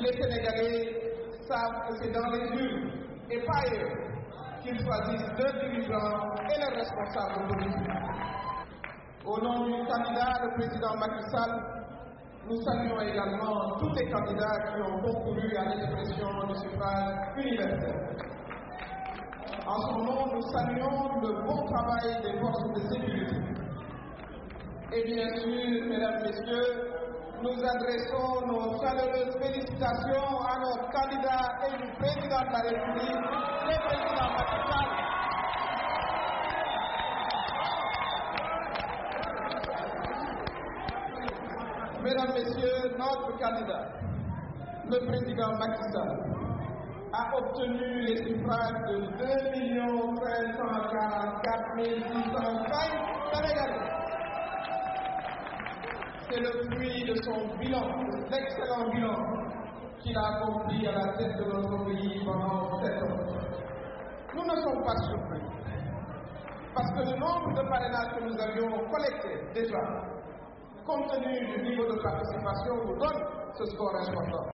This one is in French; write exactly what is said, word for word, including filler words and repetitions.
les Sénégalais savent que c'est dans les urnes et pas ailleurs qu'ils choisissent leurs dirigeants et leurs responsables politiques. Au nom du candidat, le président Macky Sall, nous saluons également tous les candidats qui ont concouru à l'expression du suffrage universel. En son nom, nous saluons le bon travail des forces de sécurité. Et bien sûr, mesdames, messieurs, nous adressons nos chaleureuses félicitations à notre candidat et du président de la République, le président Macky Sall. Mesdames, messieurs, notre candidat, le président Macky Sall, a obtenu les suffrages de deux millions cinq cent quarante-quatre mille six cent cinq Sénégalais. C'est le fruit de son bilan, de l'excellent bilan qu'il a accompli à la tête de notre pays pendant sept ans. Nous ne sommes pas surpris, parce que le nombre de parrainages que nous avions collectés déjà, compte tenu du niveau de participation, nous donne ce score important.